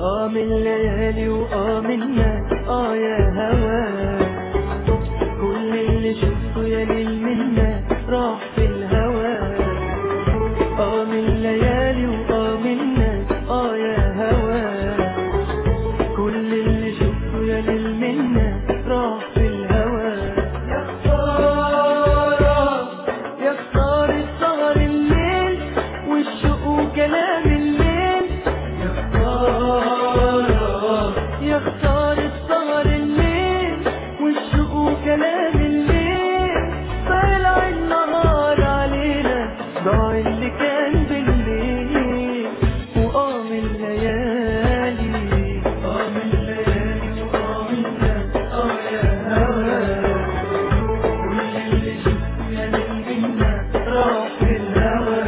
من الليالي منا يا هوا، كل اللي شفته يا ليل منا راح في الهوا. من الليالي منا يا هوا، كل اللي شفته يا ليل منا راح في الهوا. يا خسارة يا خسارة سهر الليل والشوق وكلام الليل. يا خسارة يا خسارة سهر الليل والشوق وكلام الليل. طلع النهار علينا ضاع اللي كان بالليل. من الليالي من الليالي منا يا هوا، كل اللي شفته يا ليل منا راح في الهوا.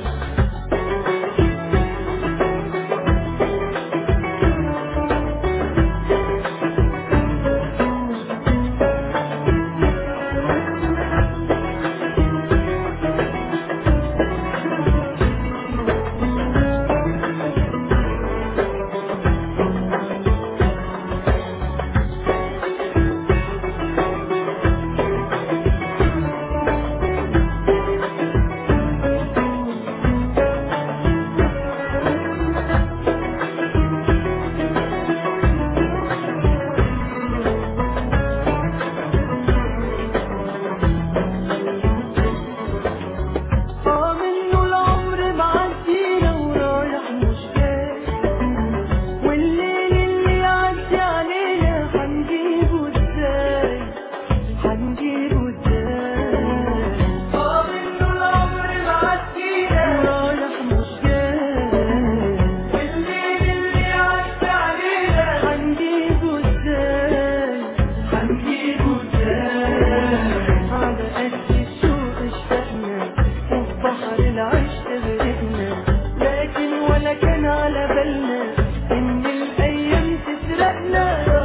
لكن ولا كان على بالنا إن الأيام تسرقنا.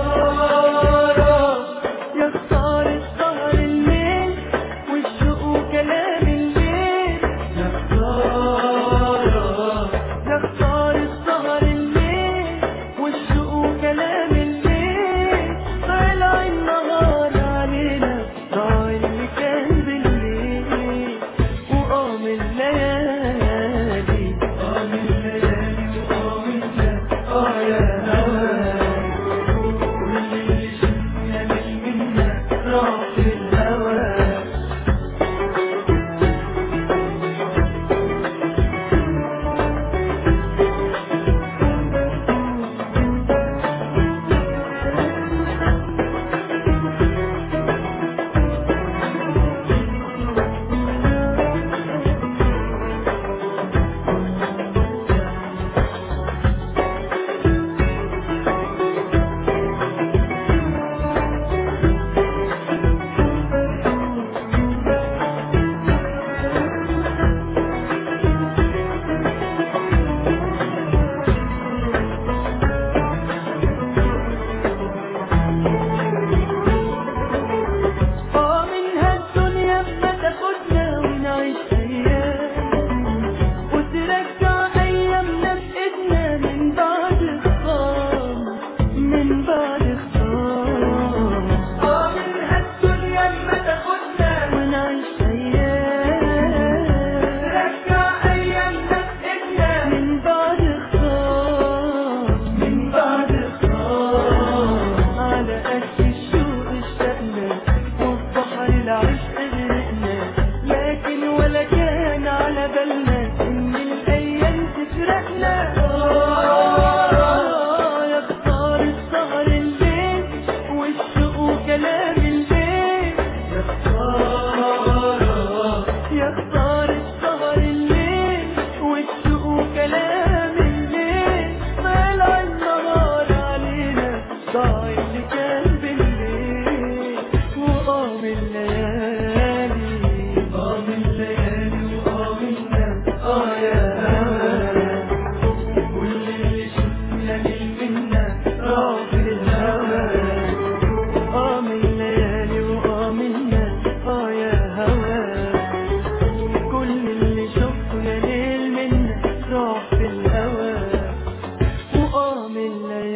يا خسارة سهر الليل والشوق وكلام الليل. يا خسارة يا خسارة سهر الليل والشوق وكلام الليل. طلع النهار علينا ضاع اللي كان بالليل. من الليالي من الليالي منا الليالي